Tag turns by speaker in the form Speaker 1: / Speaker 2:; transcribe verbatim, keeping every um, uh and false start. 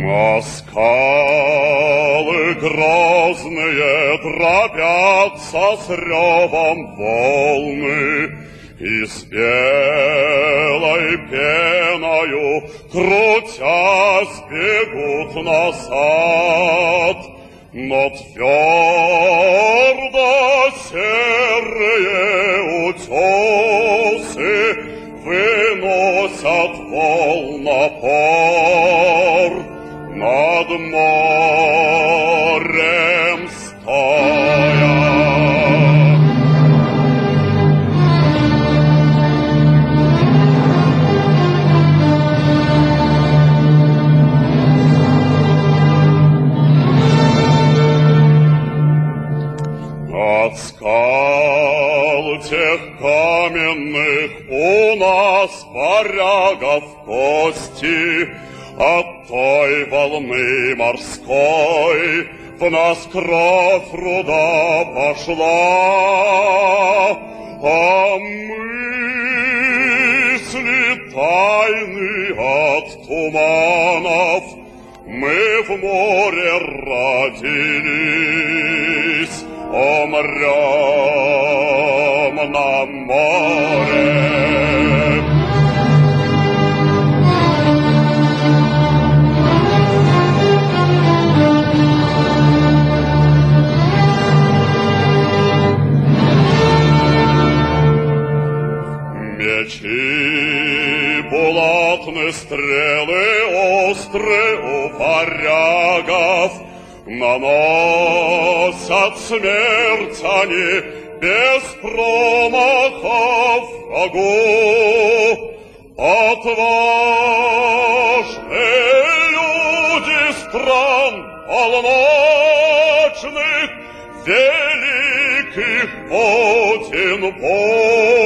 Speaker 1: А скалы грозные дробятся с ревом волны, и с белой пеною, крутясь, бегут назад. Но твердо серые утесы выносят волнопор над морем стоя. От скал тех каменных у нас, варягов, кости, от той волны морской в нас кровь руда пошла, а мысли тайны от туманов мы в море родились. Умрем на море. Мечи, булатные стрелы острые у варягов наносят смерть они без промахов врагу. Отважные люди стран полночных, великих Один Бог.